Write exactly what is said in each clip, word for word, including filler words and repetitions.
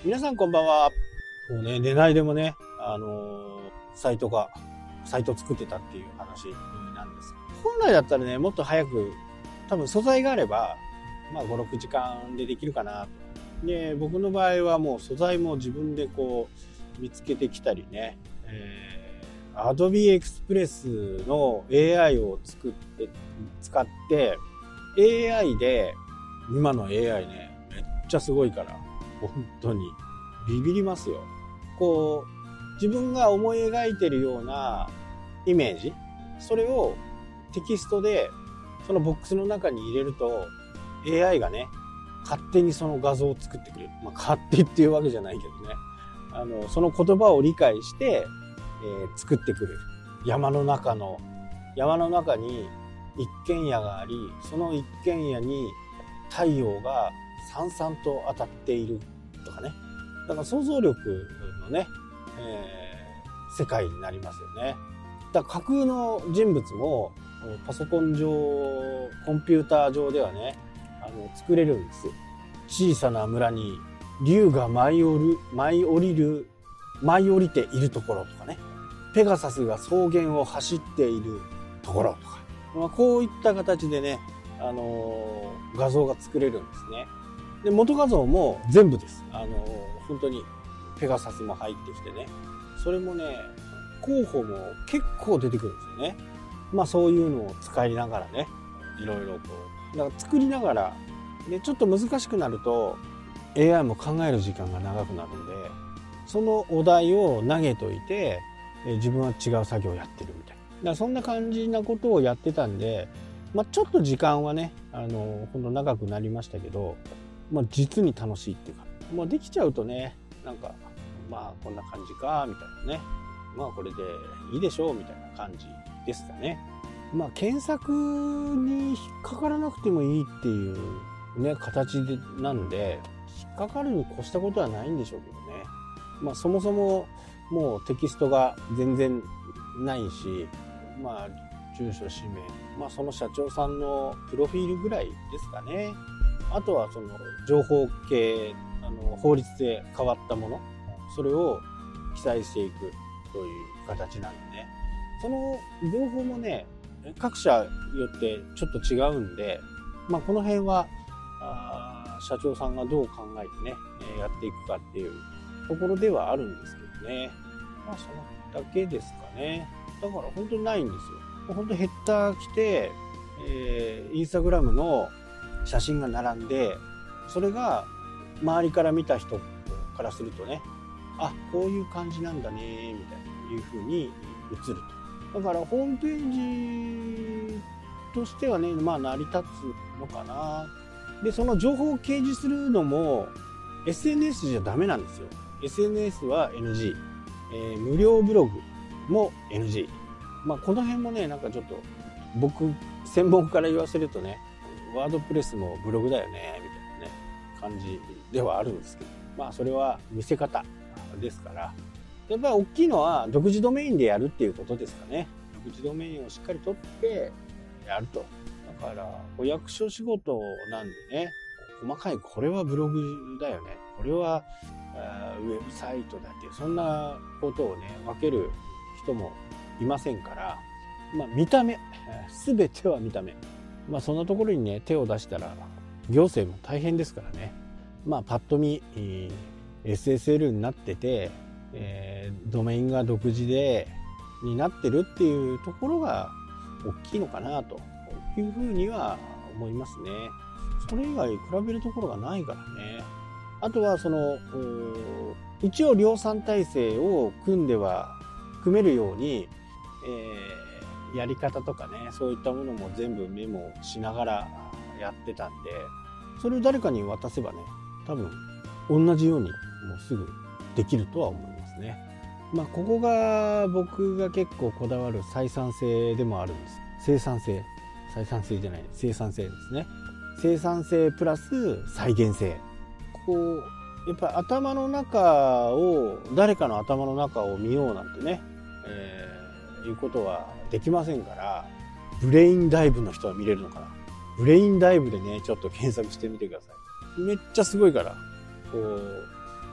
皆さんこんばんは。もうね、寝ないでもね、あのー、サイトが、サイト作ってたっていう話なんです。本来だったらね、もっと早く、多分素材があれば、まあご、ろくじかんでできるかなと。で、僕の場合はもう素材も自分でこう、見つけてきたりね、えー、Adobe Express の エーアイ を作って、使って、エーアイ で、今の エーアイ ね、めっちゃすごいから、本当にビビりますよ。こう自分が思い描いてるようなイメージ、それをテキストでそのボックスの中に入れると エーアイ がね勝手にその画像を作ってくれる。まあ、勝手っていうわけじゃないけどね、あのその言葉を理解して、えー、作ってくれる。山の中の山の中に一軒家があり、その一軒家に太陽がさんさんと当たっているとかね。だから想像力のね、えー、世界になりますよね。だから架空の人物もパソコン上、コンピューター上ではね、あの作れるんですよ。小さな村に竜が舞い降る、舞い降りる、舞い降りているところとかね。ペガサスが草原を走っているところとか。まあ、こういった形でね、あのー、画像が作れるんですね。で、元画像も全部です。あのー、本当にペガサスも入ってきてね。それもね、候補も結構出てくるんですよね。まあそういうのを使いながらね、いろいろこう、だから作りながら、で、ちょっと難しくなると エーアイ も考える時間が長くなるんで、そのお題を投げといて、自分は違う作業をやってるみたいな。だからそんな感じなことをやってたんで、まあ、ちょっと時間はね、あのほんと長くなりましたけど、まあ、実に楽しいっていうか、まあ、できちゃうとね、なんかまあこんな感じかみたいなね、まあこれでいいでしょうみたいな感じですかね。まあ検索に引っかからなくてもいいっていうね形でなんで、引っかかるに越したことはないんでしょうけどね。まあそもそももうテキストが全然ないし、まあ住所氏名、まあその社長さんのプロフィールぐらいですかね。あとはその情報系、あの法律で変わったもの、それを記載していくという形なんでね。その情報もね、各社よってちょっと違うんで、まあこの辺はあ社長さんがどう考えてね、やっていくかっていうところではあるんですけどね。まあそのだけですかね。だから本当にないんですよ。本当ヘッダー来て、えー、インスタグラムの写真が並んで、それが周りから見た人からするとね、あ、こういう感じなんだねみたいないう風に映ると。だからホームページとしてはね、まあ成り立つのかな。で、その情報を掲示するのも エスエヌエス じゃダメなんですよ。 エスエヌエス は エヌジー、えー、無料ブログも エヌジー。まあこの辺もね、なんかちょっと僕専門から言わせるとね、ワードプレスもブログだよねみたいなね感じではあるんですけど、まあそれは見せ方ですから、やっぱり大きいのは独自ドメインでやるっていうことですかね。独自ドメインをしっかり取ってやると。だからお役所仕事なんでね、細かいこれはブログだよね、これはウェブサイトだっていう、そんなことをね分ける人もいませんから、まあ見た目、全ては見た目。まあそんなところにね手を出したら行政も大変ですからね。まあパッと見 エスエスエル になってて、えー、ドメインが独自でになってるっていうところが大きいのかなというふうには思いますね。それ以外比べるところがないからね。あとはその一応量産体制を組んでは組めるように、えー、やり方とかね、そういったものも全部メモしながらやってたんで、それを誰かに渡せばね、多分同じようにもうすぐできるとは思いますね。まあここが僕が結構こだわる採算性でもあるんです。生産性、採算性じゃない、生産性ですね。生産性プラス再現性。こうやっぱり頭の中を誰かの頭の中を見ようなんてね、えー、いうことはできませんから、ブレインダイブの人は見れるのかな。ブレインダイブでねちょっと検索してみてください。めっちゃすごいから、こう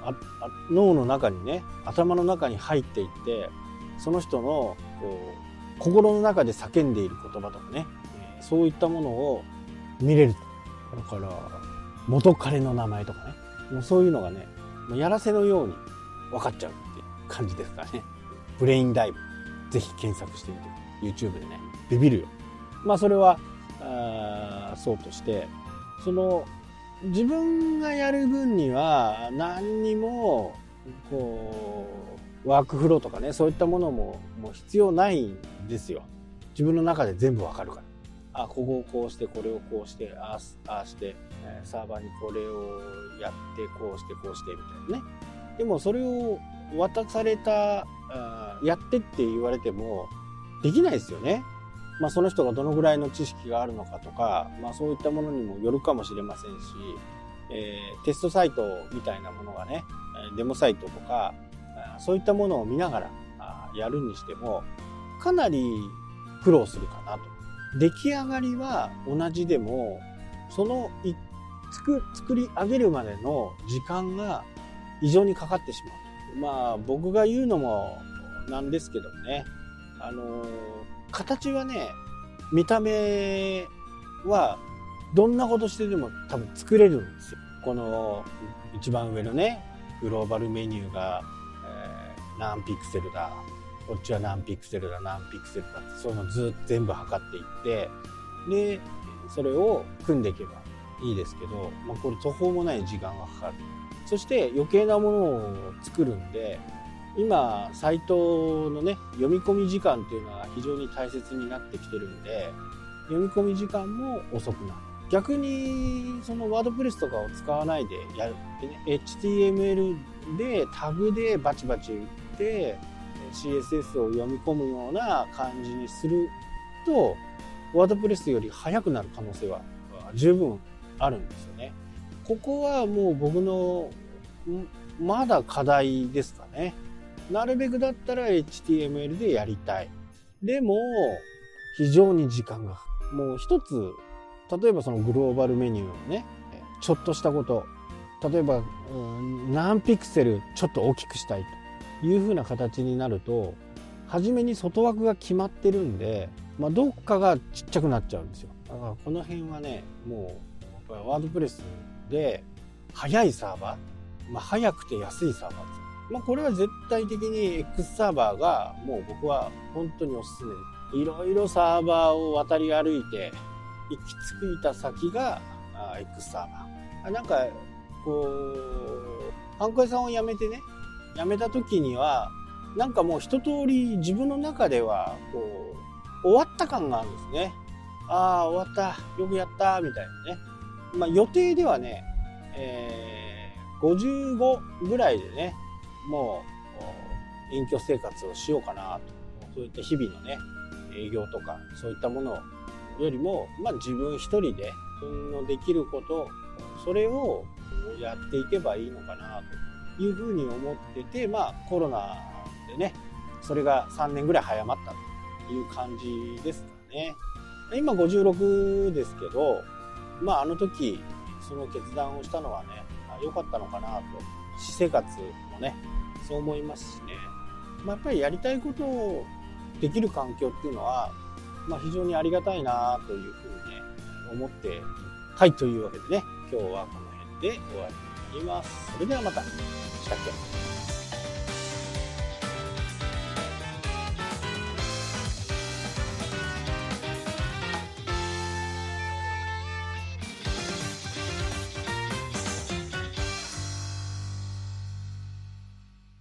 ああ脳の中にね、頭の中に入っていって、その人のこう心の中で叫んでいる言葉とかね、そういったものを見れる。だから元彼の名前とかね、もうそういうのがね、もうやらせのように分かっちゃうっていう感じですかね。ブレインダイブ、ぜひ検索してみて、YouTube でね、ビビるよ。まあそれはあそうとして、その自分がやる分には何にもこうワークフローとかね、そういったものももう必要ないんですよ。自分の中で全部わかるから。あ、ここをこうして、これをこうして、あああして、サーバーにこれをやって、こうしてこうしてみたいなね。でもそれを渡された、あやってって言われてもできないですよね。まあその人がどのぐらいの知識があるのかとか、まあそういったものにもよるかもしれませんし、えー、テストサイトみたいなものがね、デモサイトとか、そういったものを見ながらやるにしてもかなり苦労するかなと。出来上がりは同じでも、そのい 作, 作り上げるまでの時間が異常にかかってしまう。まあ僕が言うのもなんですけどもね、あの形はね、見た目はどんなことしてでも多分作れるんですよ。この一番上のね、グローバルメニューが、えー、何ピクセルだ、こっちは何ピクセルだ、何ピクセルだって、そういうのをずっと全部測っていって、でそれを組んでいけばいいですけど、まあ、これ途方もない時間がかかる。そして余計なものを作るんで、今サイトのね、読み込み時間っていうのは非常に大切になってきてるんで、読み込み時間も遅くなる。逆にそのワードプレスとかを使わないでやるってね、 エイチティーエムエル でタグでバチバチ打って シーエスエス を読み込むような感じにすると、ワードプレスより速くなる可能性は十分あるんですよね。ここはもう僕のまだ課題ですかね。なるべくだったら エイチティーエムエル でやりたい。でも非常に時間が、もう一つ、例えばそのグローバルメニューのね、ちょっとしたこと、例えば、うん、何ピクセルちょっと大きくしたいというふうな形になると、初めに外枠が決まってるんで、まあ、どっかがちっちゃくなっちゃうんですよ。だからこの辺はね、もうワードプレスで速いサーバー、まあ、速くて安いサーバーです。まあ、これは絶対的に X サーバーがもう僕は本当におすすめです。いろいろサーバーを渡り歩いて行き着いた先が X サーバー。なんかこうハンコ屋さんを辞めてね、辞めた時にはなんかもう一通り自分の中ではこう終わった感があるんですね。ああ終わった、よくやったみたいなね。まあ予定ではね、えー、ごじゅうごぐらいでね、もう隠居生活をしようかなと。そういった日々のね営業とかそういったものよりも、まあ、自分一人で自分のできること、それをやっていけばいいのかなというふうに思ってて、まあコロナでねそれがさんねんぐらい早まったという感じですかね。今ごじゅうろくですけど、まああの時その決断をしたのはね良かったのかなと。私生活もねそう思いますしね、まあ、やっぱりやりたいことをできる環境っていうのは、まあ、非常にありがたいなというふうにね思って、はい、というわけでね今日はこの辺で終わりになります。それではまた。したっけ。